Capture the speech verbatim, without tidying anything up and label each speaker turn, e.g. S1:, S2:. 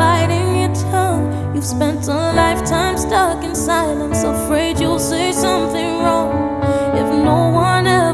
S1: biting your tongue. You've spent a lifetime stuck in silence, afraid you'll say something wrong if no one else